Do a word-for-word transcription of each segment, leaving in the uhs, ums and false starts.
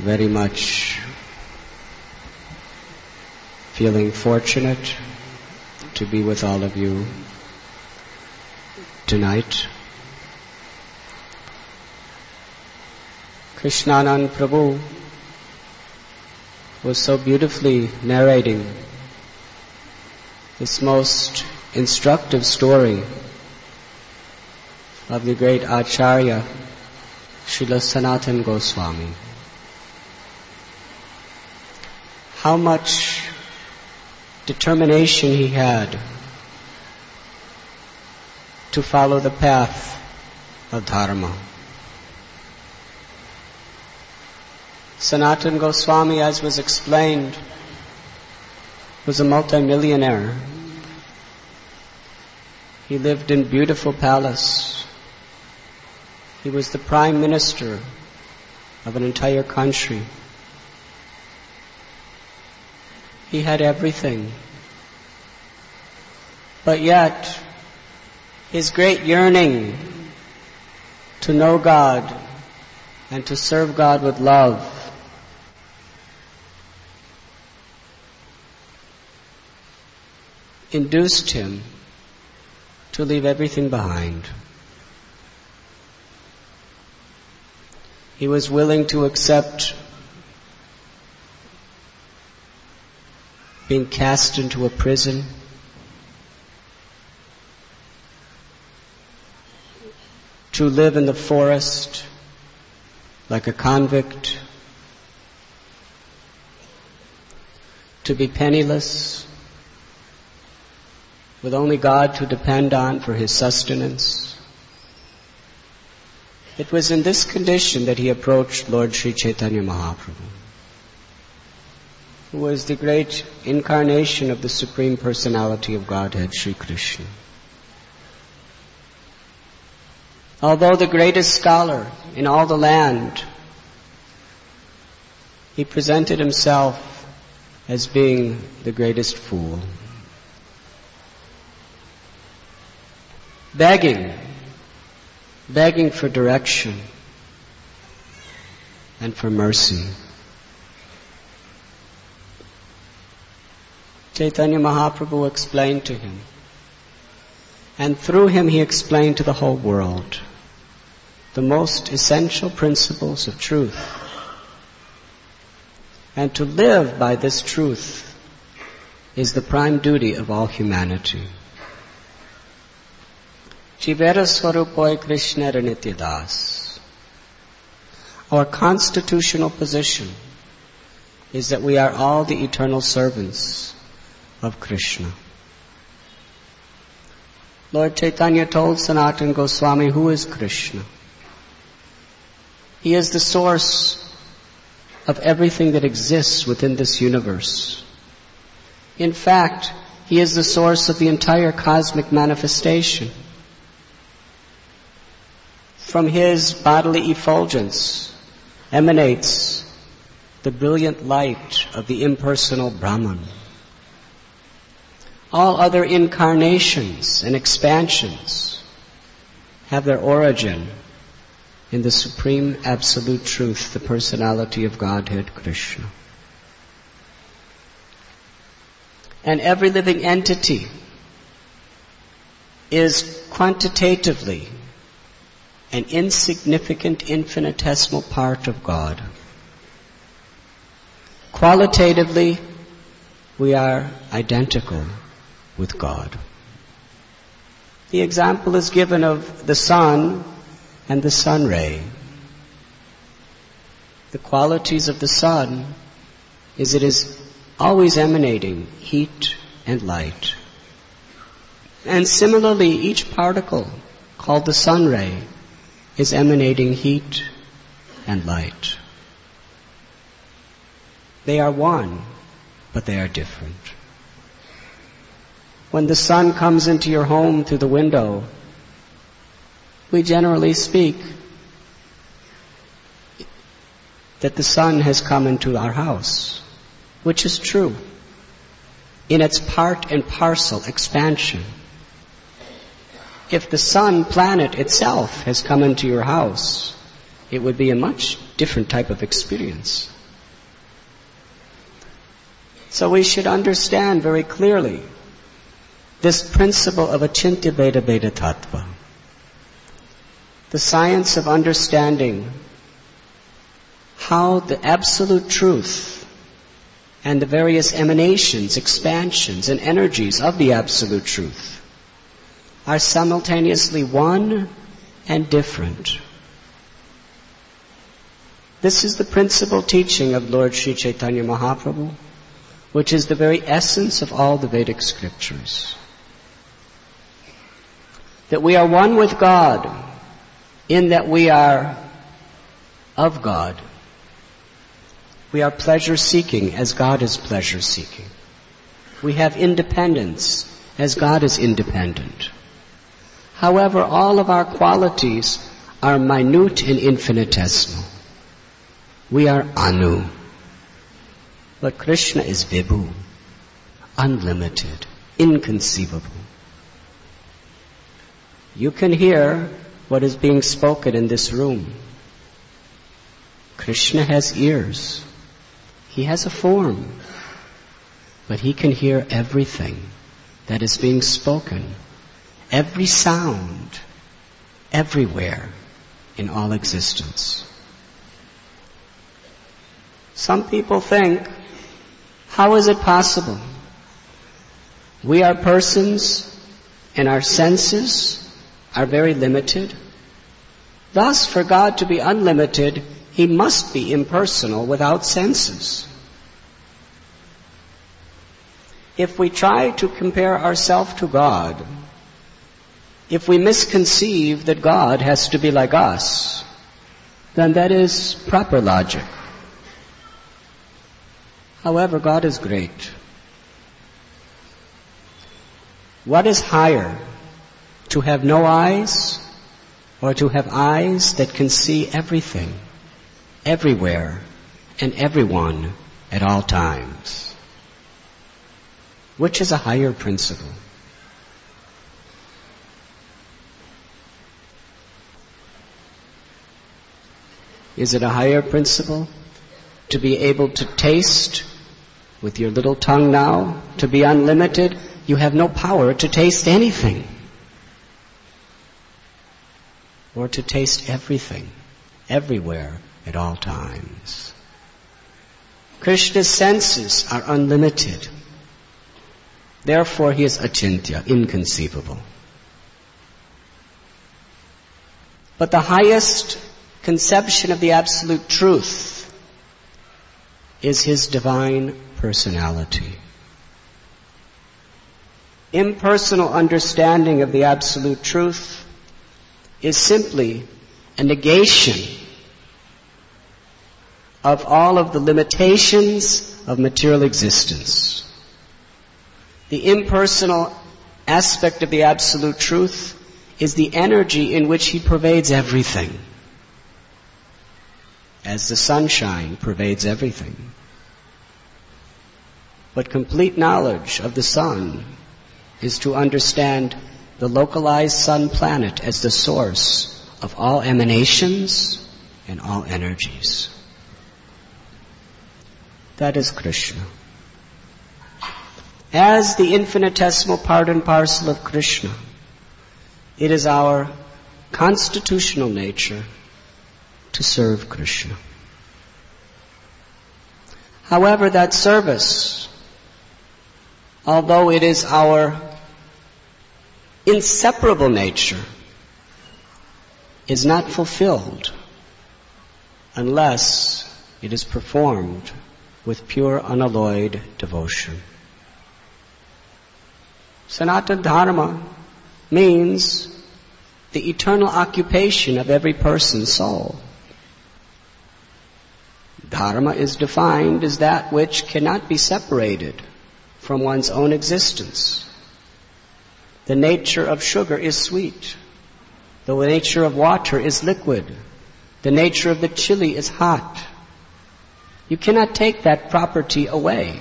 very much feeling fortunate to be with all of you tonight. Krishnanand Prabhu was so beautifully narrating this most instructive story of the great Acharya Srila Sanatana Goswami. How much determination he had to follow the path of Dharma. Sanatana Goswami, as was explained, was a multimillionaire. He lived in a beautiful palace. He was the prime minister of an entire country. He had everything. But yet, his great yearning to know God and to serve God with love induced him to leave everything behind. He was willing to accept being cast into a prison, to live in the forest like a convict, to be penniless, with only God to depend on for his sustenance. It was in this condition that he approached Lord Sri Chaitanya Mahaprabhu, who was the great incarnation of the Supreme Personality of Godhead, Sri Krishna. Although the greatest scholar in all the land, he presented himself as being the greatest fool. Begging, begging for direction and for mercy. Chaitanya Mahaprabhu explained to him, and through him he explained to the whole world the most essential principles of truth. And to live by this truth is the prime duty of all humanity. Jivera Swarupoy Krishna Nityadas. Our constitutional position is that we are all the eternal servants of Krishna. Lord Chaitanya told Sanatana Goswami, who is Krishna? He is the source of everything that exists within this universe. In fact, he is the source of the entire cosmic manifestation. From his bodily effulgence emanates the brilliant light of the impersonal Brahman. All other incarnations and expansions have their origin in the supreme absolute truth, the personality of Godhead, Krishna. And every living entity is quantitatively an insignificant, infinitesimal part of God. Qualitatively, we are identical with God. The example is given of the sun and the sun ray. The qualities of the sun is it is always emanating heat and light. And similarly, each particle called the sun ray is emanating heat and light. They are one, but they are different. When the sun comes into your home through the window, we generally speak that the sun has come into our house, which is true in its part and parcel expansion. If the sun planet itself has come into your house, it would be a much different type of experience. So we should understand very clearly this principle of Achintya Veda Veda Tattva. The science of understanding how the absolute truth and the various emanations, expansions, and energies of the absolute truth are simultaneously one and different. This is the principal teaching of Lord Sri Chaitanya Mahaprabhu, which is the very essence of all the Vedic scriptures. That we are one with God in that we are of God. We are pleasure-seeking as God is pleasure-seeking. We have independence as God is independent. However, all of our qualities are minute and infinitesimal. We are Anu. But Krishna is Vibhu, unlimited, inconceivable. You can hear what is being spoken in this room. Krishna has ears. He has a form. But he can hear everything that is being spoken. Every sound, everywhere in all existence. Some people think, how is it possible? We are persons and our senses are very limited. Thus, for God to be unlimited, He must be impersonal without senses. If we try to compare ourselves to God, if we misconceive that God has to be like us, then that is proper logic. However, God is great. What is higher, to have no eyes or to have eyes that can see everything, everywhere, and everyone at all times? Which is a higher principle? Is it a higher principle to be able to taste with your little tongue now, to be unlimited? You have no power to taste anything. Or to taste everything, everywhere, at all times. Krishna's senses are unlimited. Therefore, he is achintya, inconceivable. But the highest conception of the absolute truth is his divine personality. Impersonal understanding of the absolute truth is simply a negation of all of the limitations of material existence. The impersonal aspect of the absolute truth is the energy in which he pervades everything, as the sunshine pervades everything. But complete knowledge of the sun is to understand the localized sun planet as the source of all emanations and all energies. That is Krishna. As the infinitesimal part and parcel of Krishna, it is our constitutional nature to serve Krishna. However, that service, although it is our inseparable nature, is not fulfilled unless it is performed with pure unalloyed devotion. Sanatana Dharma means the eternal occupation of every person's soul. Dharma is defined as that which cannot be separated from one's own existence. The nature of sugar is sweet. The nature of water is liquid. The nature of the chili is hot. You cannot take that property away.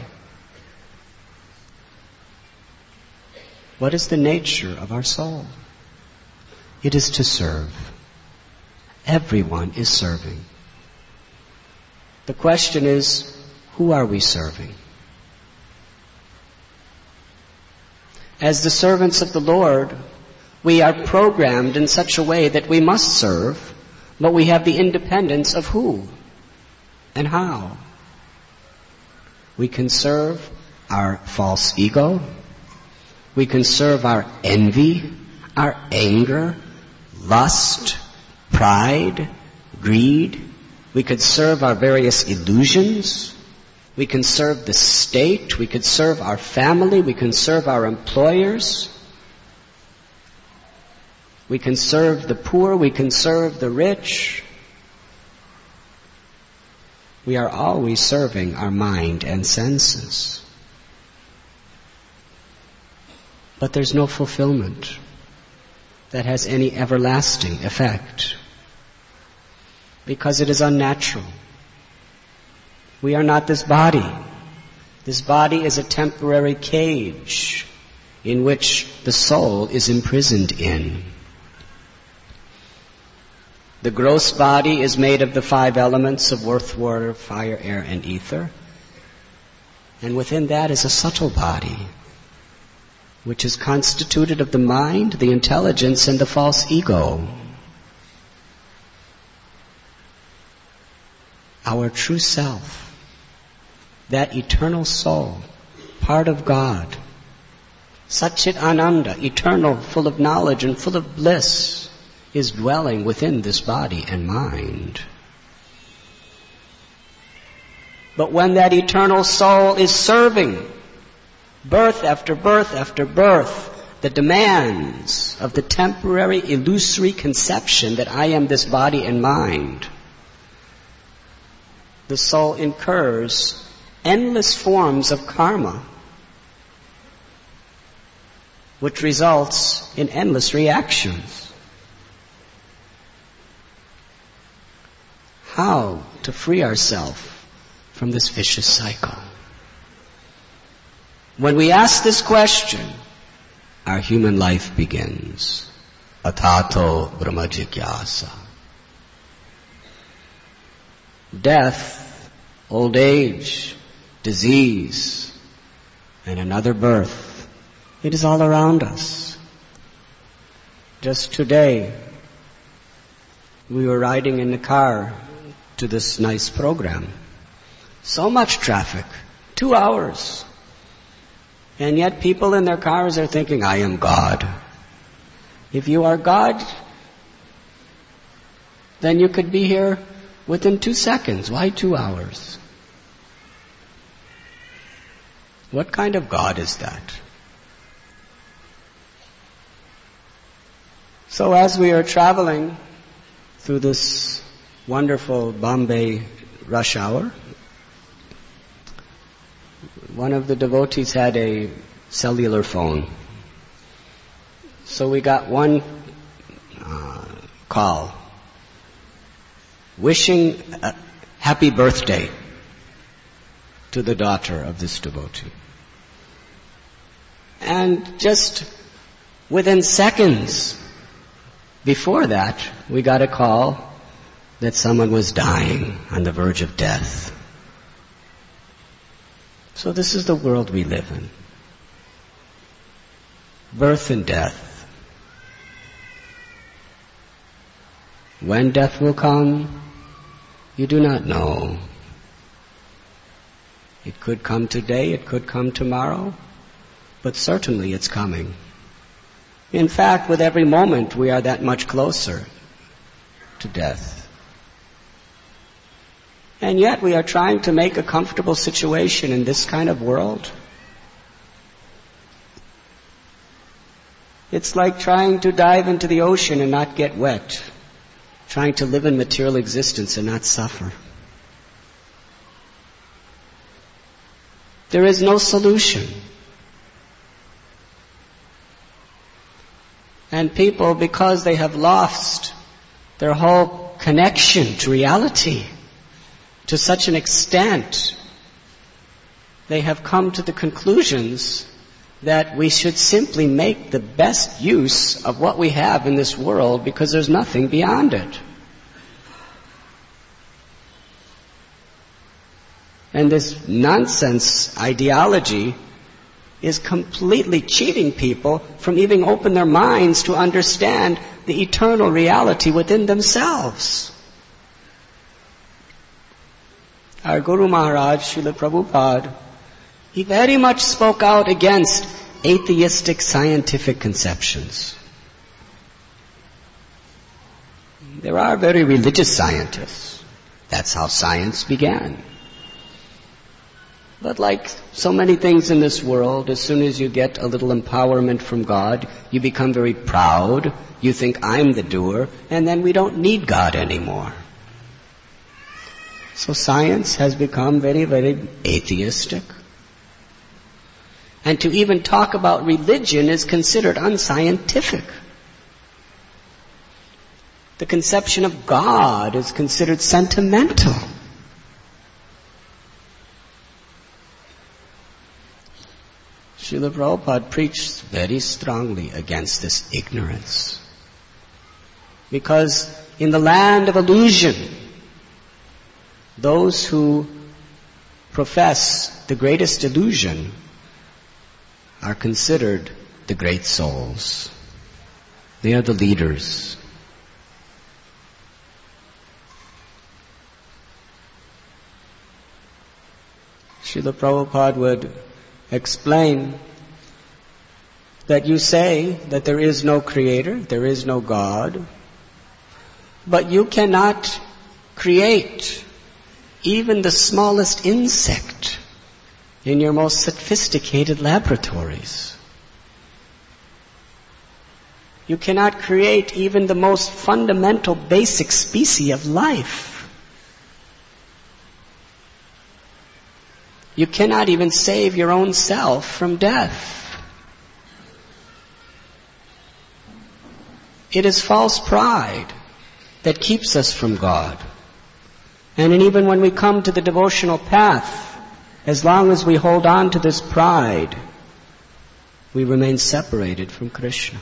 What is the nature of our soul? It is to serve. Everyone is serving. The question is, who are we serving? As the servants of the Lord, we are programmed in such a way that we must serve, but we have the independence of who and how. We can serve our false ego. We can serve our envy, our anger, lust, pride, greed. We could serve our various illusions. We can serve the state. We could serve our family. We can serve our employers. We can serve the poor. We can serve the rich. We are always serving our mind and senses. But there's no fulfillment that has any everlasting effect, because it is unnatural. We are not this body. This body is a temporary cage in which the soul is imprisoned in. The gross body is made of the five elements of earth, water, fire, air, and ether. And within that is a subtle body, which is constituted of the mind, the intelligence, and the false ego. Our true self, that eternal soul, part of God, Satchit Ananda, eternal, full of knowledge and full of bliss, is dwelling within this body and mind. But when that eternal soul is serving birth after birth after birth, the demands of the temporary illusory conception that I am this body and mind, the soul incurs endless forms of karma, which results in endless reactions. How to free ourselves from this vicious cycle? When we ask this question, our human life begins. Atato Brahma Jigyasa. Death, old age, disease, and another birth. It is all around us. Just today, we were riding in the car to this nice program. So much traffic. Two hours. And yet people in their cars are thinking, I am God. If you are God, then you could be here within two seconds. Why two hours? What kind of God is that? So as we are traveling through this wonderful Bombay rush hour, one of the devotees had a cellular phone. So we got one uh, call wishing a happy birthday to the daughter of this devotee. And just within seconds before that, we got a call that someone was dying on the verge of death. So this is the world we live in. Birth and death. When death will come, you do not know. It could come today, it could come tomorrow, but certainly it's coming. In fact, with every moment we are that much closer to death. And yet we are trying to make a comfortable situation in this kind of world. It's like trying to dive into the ocean and not get wet. Trying to live in material existence and not suffer. There is no solution. And people, because they have lost their whole connection to reality, to such an extent, they have come to the conclusions that we should simply make the best use of what we have in this world because there's nothing beyond it. And this nonsense ideology is completely cheating people from even open their minds to understand the eternal reality within themselves. Our Guru Maharaj, Srila Prabhupada, he very much spoke out against atheistic scientific conceptions. There are very religious scientists. That's how science began. But like so many things in this world, as soon as you get a little empowerment from God, you become very proud. You think, I'm the doer, and then we don't need God anymore. So science has become very, very atheistic. And to even talk about religion is considered unscientific. The conception of God is considered sentimental. Srila Prabhupada preached very strongly against this ignorance. Because in the land of illusion, those who profess the greatest illusion are considered the great souls. They are the leaders. Srila Prabhupada would explain that you say that there is no creator, there is no God, but you cannot create even the smallest insect in your most sophisticated laboratories. You cannot create even the most fundamental basic species of life. You cannot even save your own self from death. It is false pride that keeps us from God. And even when we come to the devotional path, as long as we hold on to this pride, we remain separated from Krishna.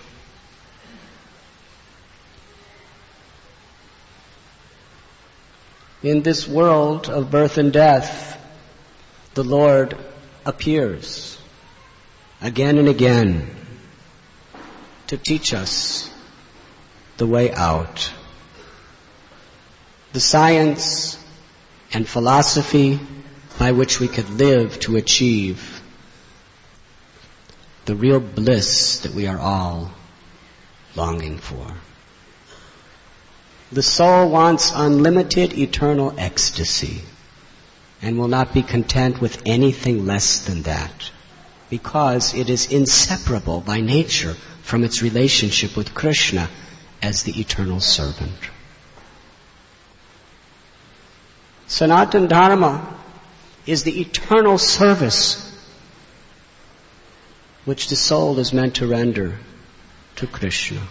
In this world of birth and death, the Lord appears again and again to teach us the way out. The science and philosophy by which we could live to achieve the real bliss that we are all longing for. The soul wants unlimited eternal ecstasy and will not be content with anything less than that, because it is inseparable by nature from its relationship with Krishna as the eternal servant. Sanatana Dharma is the eternal service which the soul is meant to render to Krishna.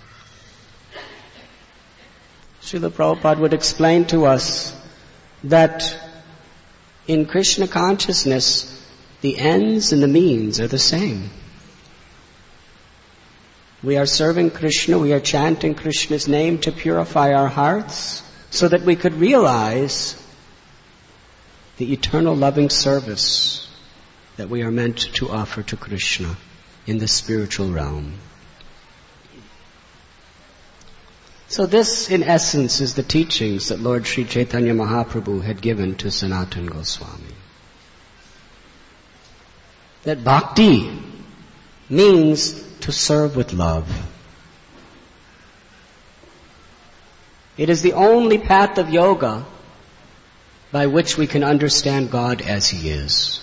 Srila Prabhupada would explain to us that in Krishna consciousness, the ends and the means are the same. We are serving Krishna, we are chanting Krishna's name to purify our hearts so that we could realize the eternal loving service that we are meant to offer to Krishna in the spiritual realm. So this, in essence, is the teachings that Lord Sri Chaitanya Mahaprabhu had given to Sanatana Goswami. That bhakti means to serve with love. It is the only path of yoga by which we can understand God as He is.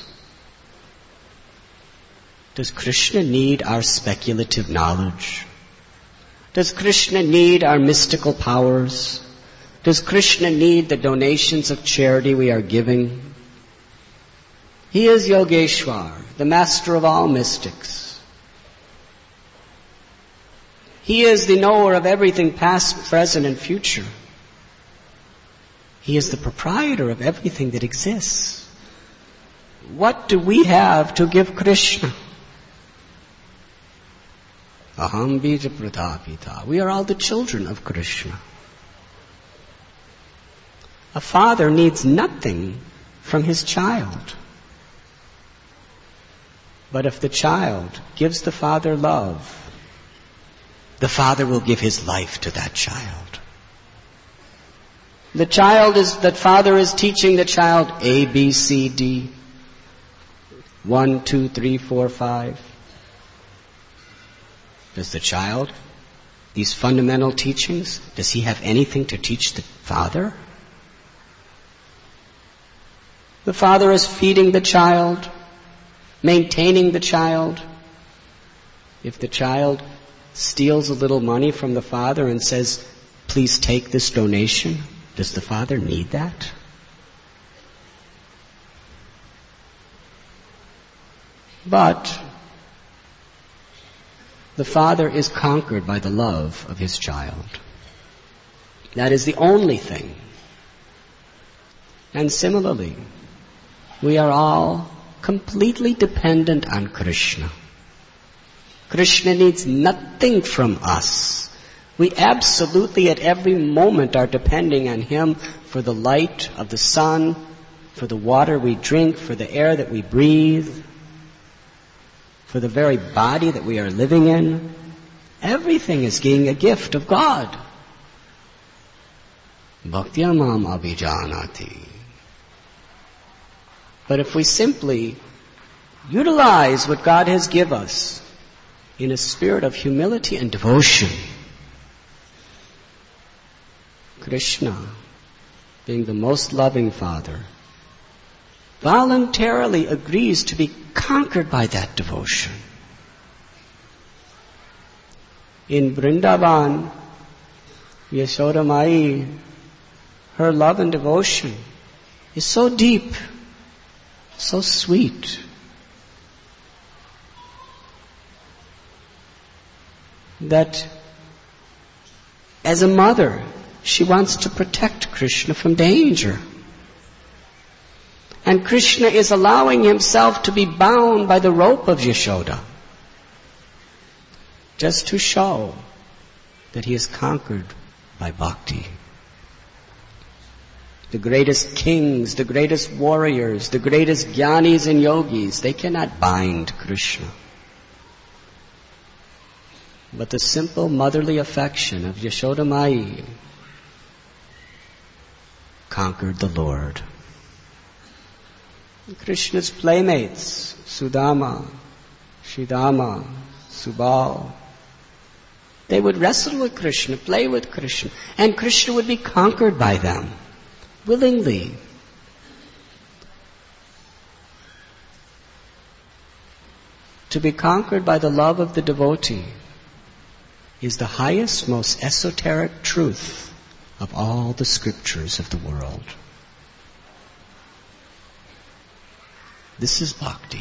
Does Krishna need our speculative knowledge? Does Krishna need our mystical powers? Does Krishna need the donations of charity we are giving? He is Yogeshwar, the master of all mystics. He is the knower of everything past, present, and future. He is the proprietor of everything that exists. What do we have to give Krishna? Aham bija pratapita. We are all the children of Krishna. A father needs nothing from his child. But if the child gives the father love, the father will give his life to that child. The child is, that father is teaching the child A, B, C, D. One, two, three, four, five. Does the child, these fundamental teachings, does he have anything to teach the father? The father is feeding the child, maintaining the child. If the child steals a little money from the father and says, please take this donation, does the father need that? But the father is conquered by the love of his child. That is the only thing. And similarly, we are all completely dependent on Krishna. Krishna needs nothing from us. We absolutely at every moment are depending on Him for the light of the sun, for the water we drink, for the air that we breathe, for the very body that we are living in. Everything is being a gift of God. Bhaktyamam abhijanati. But if we simply utilize what God has given us in a spirit of humility and devotion, Krishna, being the most loving Father, voluntarily agrees to be conquered by that devotion. In Vrindavan, Yashoda Mai, her love and devotion is so deep, so sweet, that as a mother, she wants to protect Krishna from danger. And Krishna is allowing himself to be bound by the rope of Yashoda, just to show that he is conquered by bhakti. The greatest kings, the greatest warriors, the greatest jnanis and yogis, they cannot bind Krishna. But the simple motherly affection of Yashoda Mai conquered the Lord. Krishna's playmates, Sudama, Shridama, Subal, they would wrestle with Krishna, play with Krishna, and Krishna would be conquered by them, willingly. To be conquered by the love of the devotee is the highest, most esoteric truth of all the scriptures of the world. This is bhakti.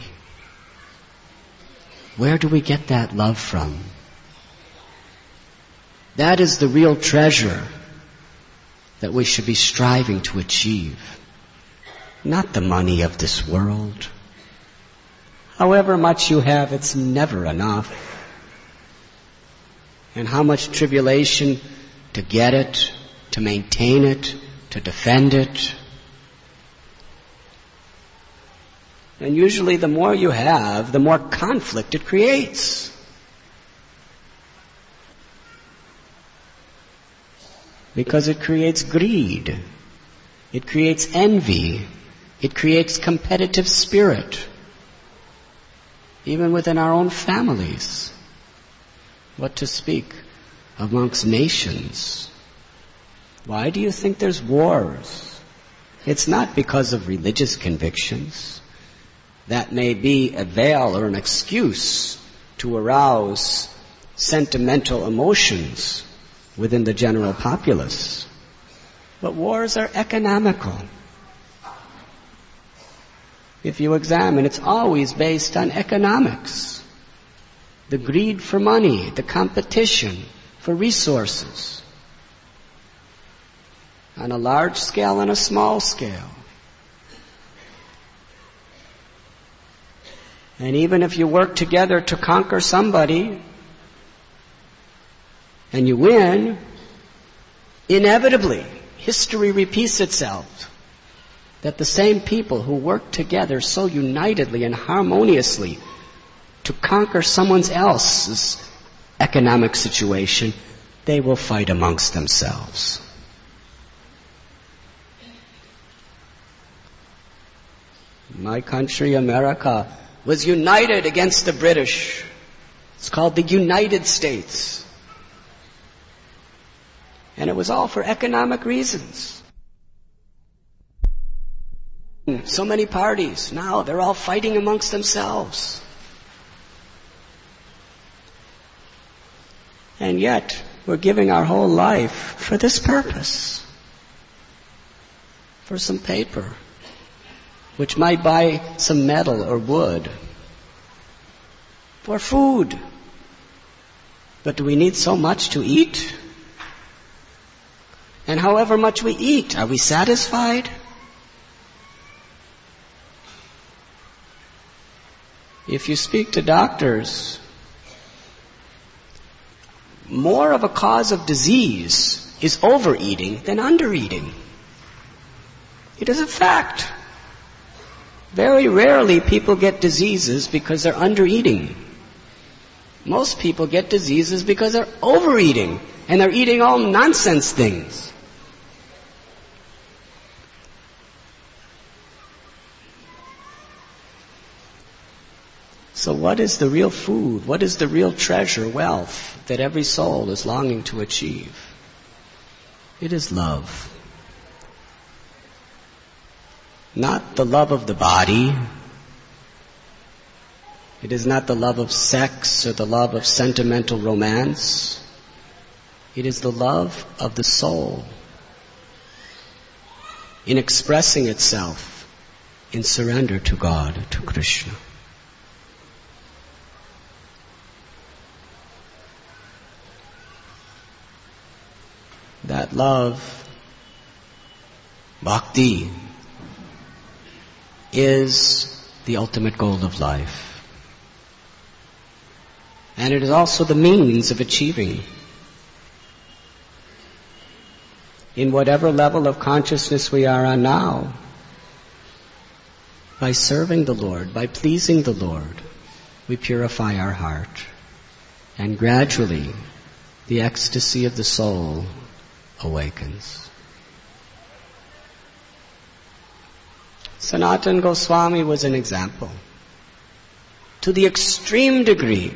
Where do we get that love from? That is the real treasure that we should be striving to achieve. Not the money of this world. However much you have, it's never enough. And how much tribulation to get it, to maintain it, to defend it. And usually the more you have, the more conflict it creates. Because it creates greed. It creates envy. It creates competitive spirit. Even within our own families. What to speak amongst nations? Why do you think there's wars? It's not because of religious convictions. That may be a veil or an excuse to arouse sentimental emotions within the general populace. But wars are economical. If you examine, it's always based on economics. The greed for money, the competition for resources. On a large scale and a small scale. And even if you work together to conquer somebody, and you win, inevitably, history repeats itself. That the same people who work together so unitedly and harmoniously to conquer someone else's economic situation, they will fight amongst themselves. My country, America, was united against the British. It's called the United States. And it was all for economic reasons. So many parties, now they're all fighting amongst themselves. And yet, we're giving our whole life for this purpose. For some paper, which might buy some metal or wood. For food. But do we need so much to eat? And however much we eat, are we satisfied? If you speak to doctors, more of a cause of disease is overeating than undereating. It is a fact. Very rarely people get diseases because they're undereating. Most people get diseases because they're overeating, and they're eating all nonsense things. So what is the real food? What is the real treasure, wealth, that every soul is longing to achieve? It is love. Not the love of the body. It is not the love of sex or the love of sentimental romance. It is the love of the soul in expressing itself in surrender to God, to Krishna. That love, bhakti, is the ultimate goal of life. And it is also the means of achieving. In whatever level of consciousness we are on now, by serving the Lord, by pleasing the Lord, we purify our heart. And gradually, the ecstasy of the soul awakens. Sanatana Goswami was an example. To the extreme degree,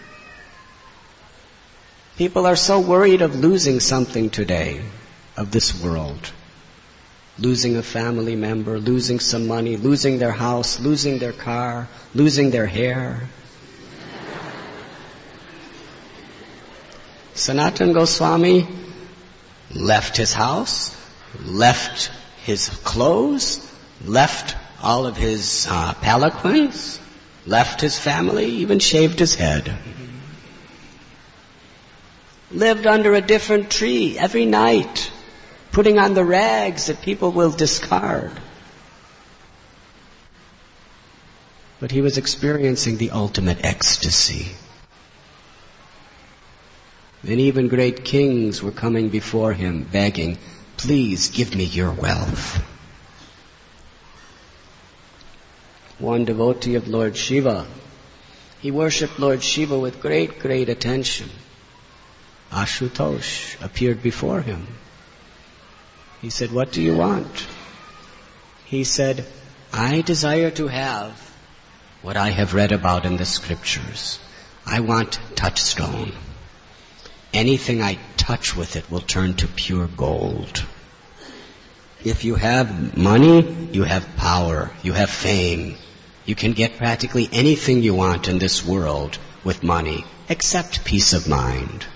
people are so worried of losing something today, of this world. Losing a family member, losing some money, losing their house, losing their car, losing their hair. Sanatana Goswami left his house, left his clothes, left all of his uh, palanquins, left his family, even shaved his head. Lived under a different tree every night, putting on the rags that people will discard. But he was experiencing the ultimate ecstasy. And even great kings were coming before him, begging, "Please give me your wealth." One devotee of Lord Shiva, he worshipped Lord Shiva with great, great attention. Ashutosh appeared before him. He said, "What do you want?" He said, "I desire to have what I have read about in the scriptures. I want touchstone. Anything I touch with it will turn to pure gold. If you have money, you have power, you have fame. You can get practically anything you want in this world with money, except peace of mind."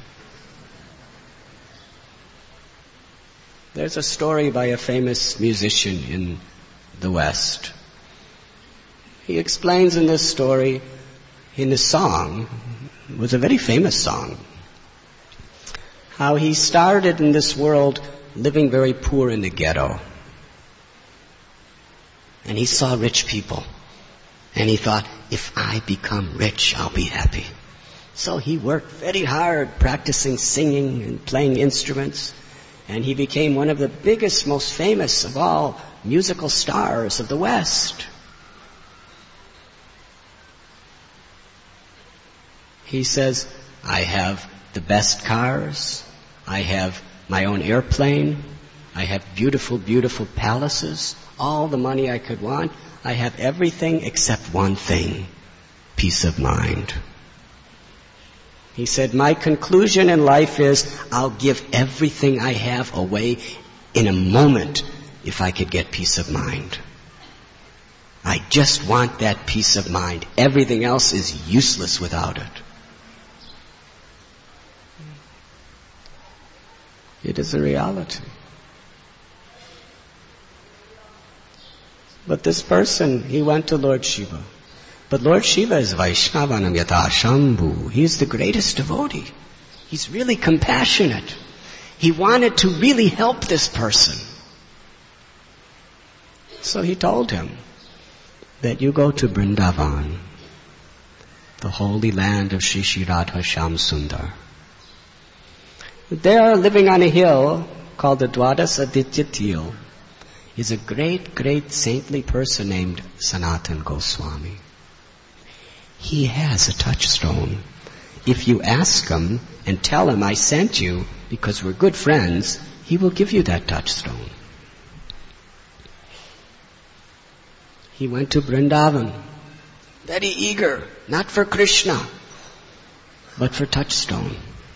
There's a story by a famous musician in the West. He explains in this story, in the song, it was a very famous song, how he started in this world living very poor in the ghetto. And he saw rich people. And he thought, if I become rich, I'll be happy. So he worked very hard practicing singing and playing instruments. And he became one of the biggest, most famous of all musical stars of the West. He says, I have the best cars, I have my own airplane, I have beautiful, beautiful palaces, all the money I could want. I have everything except one thing, peace of mind. He said, my conclusion in life is I'll give everything I have away in a moment if I could get peace of mind. I just want that peace of mind. Everything else is useless without it. It is a reality. But this person, he went to Lord Shiva. But Lord Shiva is Vaishnavanam Yata Shambhu. He is the greatest devotee. He's really compassionate. He wanted to really help this person. So he told him that you go to Vrindavan, the holy land of Shri Shri Radha Shyam Sundar. There, living on a hill called the Dwadas Aditya Hill, is a great, great saintly person named Sanatana Goswami. He has a touchstone. If you ask him and tell him I sent you because we're good friends, he will give you that touchstone. He went to Vrindavan, very eager, not for Krishna, but for touchstone.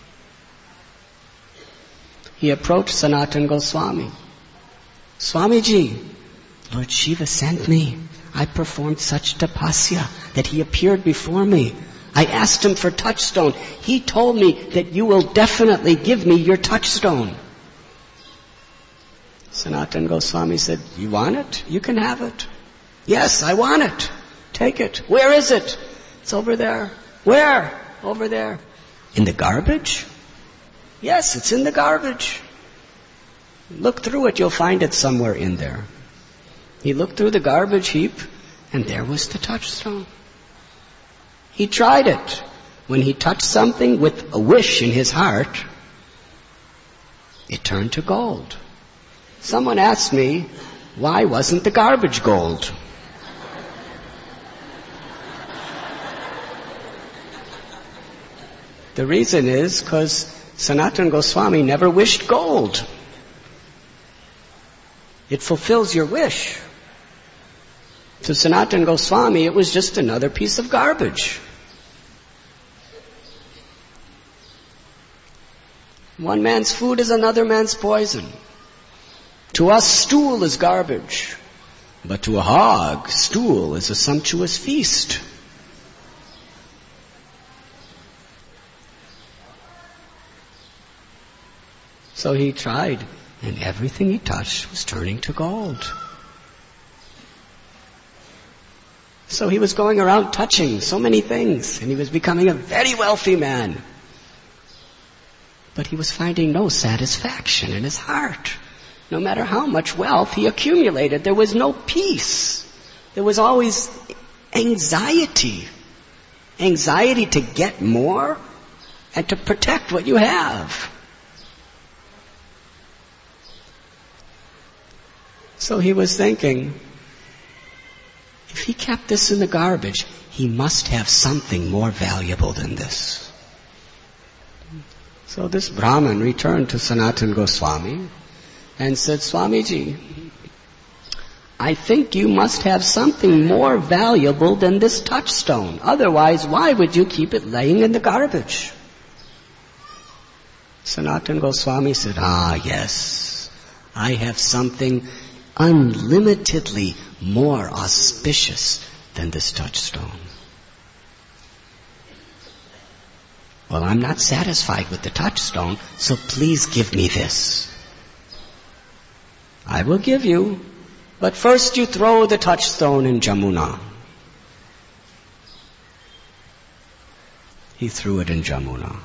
He approached Sanatana Goswami. Swamiji, Lord Shiva sent me. I performed such tapasya that he appeared before me. I asked him for touchstone. He told me that you will definitely give me your touchstone. Sanatana Goswami said, you want it? You can have it. Yes, I want it. Take it. Where is it? It's over there. Where? Over there. In the garbage? Yes, it's in the garbage. Look through it, you'll find it somewhere in there. He looked through the garbage heap, and there was the touchstone. He tried it. When he touched something with a wish in his heart, it turned to gold. Someone asked me, why wasn't the garbage gold? The reason is because Sanatana Goswami never wished gold. It fulfills your wish. To Sanatana Goswami, it was just another piece of garbage. One man's food is another man's poison. To us, stool is garbage. But to a hog, stool is a sumptuous feast. So he tried, and everything he touched was turning to gold. So he was going around touching so many things, and he was becoming a very wealthy man. But he was finding no satisfaction in his heart. No matter how much wealth he accumulated, there was no peace. There was always anxiety. Anxiety to get more and to protect what you have. So he was thinking, if he kept this in the garbage, he must have something more valuable than this. So this Brahmin returned to Sanatana Goswami and said, Swamiji, I think you must have something more valuable than this touchstone. Otherwise, why would you keep it laying in the garbage? Sanatana Goswami said, ah, yes, I have something unlimitedly more auspicious than this touchstone. Well, I'm not satisfied with the touchstone, so please give me this. I will give you, but first you throw the touchstone in Jamuna. He threw it in Jamuna.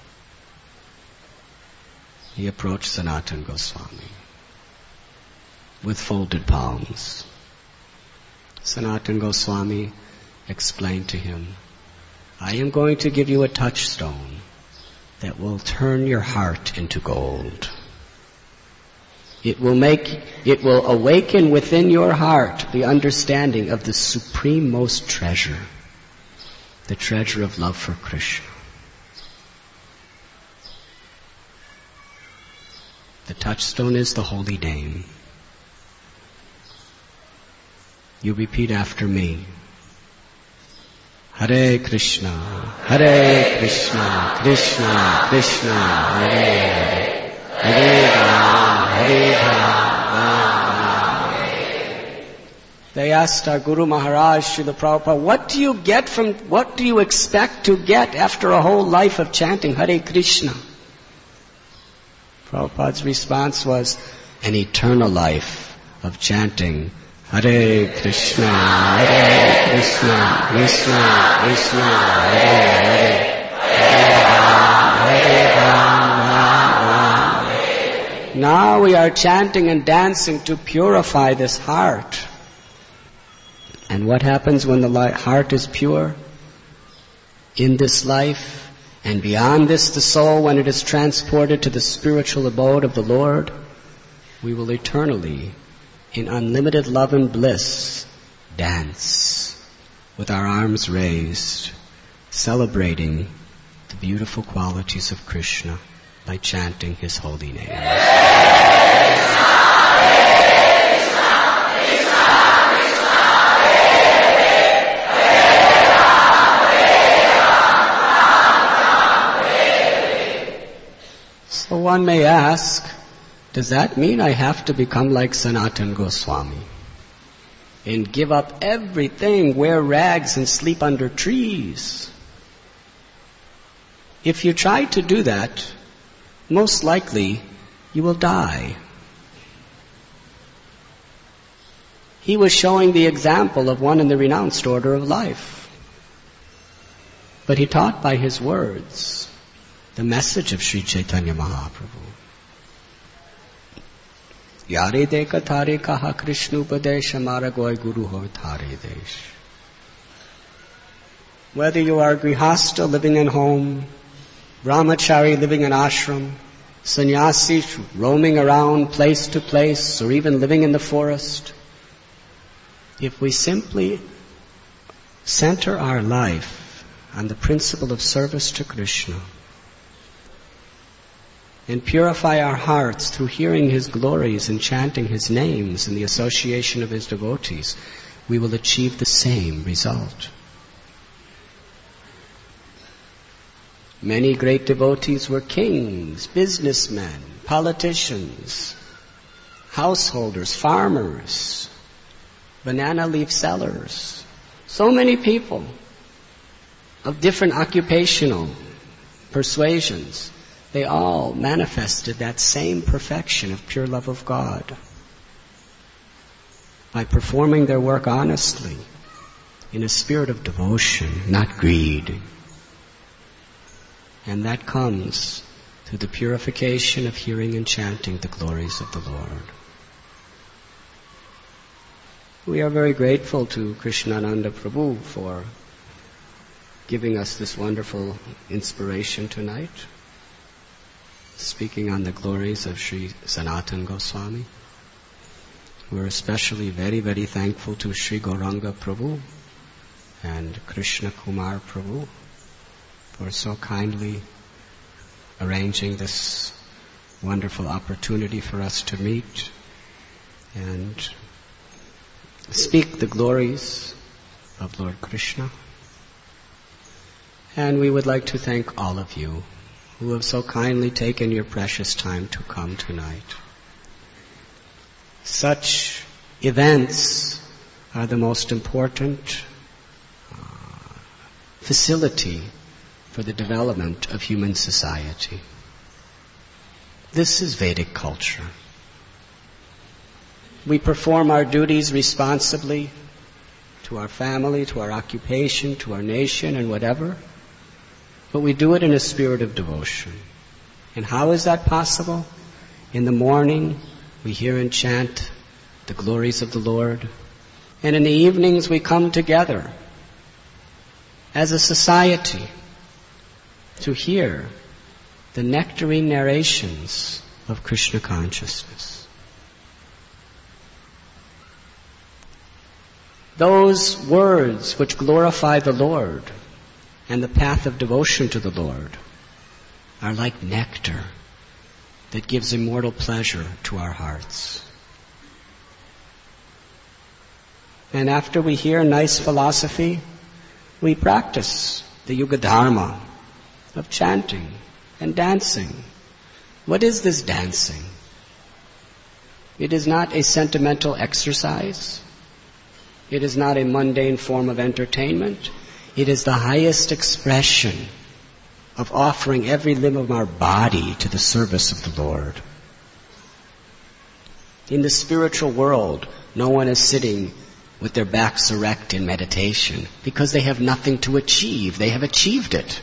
He approached Sanatana Goswami with folded palms. Sanatana Goswami explained to him, I am going to give you a touchstone that will turn your heart into gold. It will make, it will awaken within your heart the understanding of the supreme most treasure, the treasure of love for Krishna. The touchstone is the holy name. You repeat after me. Hare Krishna, Hare Krishna, Krishna Krishna, Hare Hare, Hare Rama, Hare Rama, Rama Rama. They asked our Guru Maharaj, Srila Prabhupada, what do you get from, what do you expect to get after a whole life of chanting Hare Krishna? Prabhupada's response was, an eternal life of chanting Hare Krishna, Hare Krishna, Krishna Krishna, Hare Hare, Hare Rama, Hare Rama, Rama Rama. Now we are chanting and dancing to purify this heart. And what happens when the heart is pure? In this life, and beyond this, the soul, when it is transported to the spiritual abode of the Lord, we will eternally, in unlimited love and bliss, dance with our arms raised, celebrating the beautiful qualities of Krishna by chanting His holy name. So one may ask, does that mean I have to become like Sanatana Goswami and give up everything, wear rags and sleep under trees? If you try to do that, most likely you will die. He was showing the example of one in the renounced order of life. But he taught by his words the message of Sri Chaitanya Mahaprabhu. Yare deka thare kaha Krishna upadesh amara goy guru ho thare desh. Whether you are grihastha living in home, brahmachari living in ashram, sannyasi roaming around place to place, or even living in the forest, if we simply center our life on the principle of service to Krishna, and purify our hearts through hearing His glories and chanting His names in the association of His devotees, we will achieve the same result. Many great devotees were kings, businessmen, politicians, householders, farmers, banana leaf sellers. So many people of different occupational persuasions. They all manifested that same perfection of pure love of God by performing their work honestly, in a spirit of devotion, not greed. And that comes through the purification of hearing and chanting the glories of the Lord. We are very grateful to Krishnananda Prabhu for giving us this wonderful inspiration tonight, speaking on the glories of Sri Sanatana Goswami. We're especially very, very thankful to Sri Gauranga Prabhu and Krishna Kumar Prabhu for so kindly arranging this wonderful opportunity for us to meet and speak the glories of Lord Krishna. And we would like to thank all of you who have so kindly taken your precious time to come tonight. Such events are the most important uh, facility for the development of human society. This is Vedic culture. We perform our duties responsibly to our family, to our occupation, to our nation, and whatever. But we do it in a spirit of devotion. And how is that possible? In the morning, we hear and chant the glories of the Lord. And in the evenings, we come together as a society to hear the nectarine narrations of Krishna consciousness. Those words which glorify the Lord and the path of devotion to the Lord are like nectar that gives immortal pleasure to our hearts. And after we hear nice philosophy, we practice the Yuga Dharma of chanting and dancing. What is this dancing? It is not a sentimental exercise. It is not a mundane form of entertainment. It is the highest expression of offering every limb of our body to the service of the Lord. In the spiritual world, no one is sitting with their backs erect in meditation because they have nothing to achieve. They have achieved it.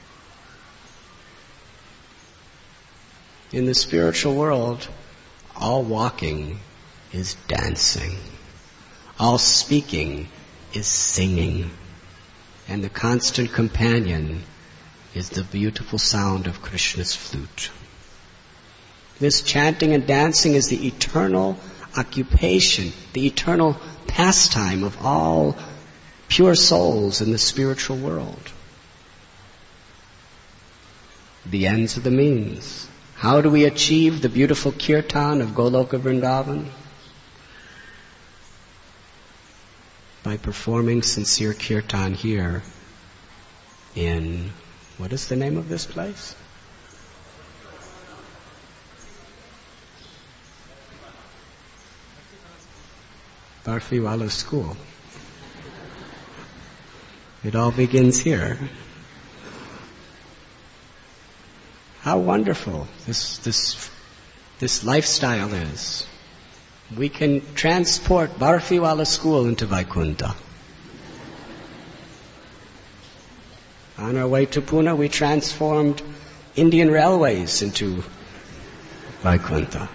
In the spiritual world, all walking is dancing. All speaking is singing. And the constant companion is the beautiful sound of Krishna's flute. This chanting and dancing is the eternal occupation, the eternal pastime of all pure souls in the spiritual world. The ends of the means. How do we achieve the beautiful kirtan of Goloka Vrindavan? By performing sincere kirtan here in, what is the name of this place? Barfiwala School. It all begins here. How wonderful this this this lifestyle is. We can transport Barfiwala School into Vaikuntha. On our way to Pune, we transformed Indian Railways into Vaikuntha.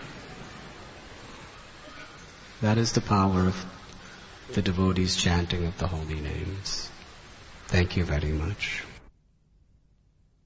That is the power of the devotees' chanting of the holy names. Thank you very much.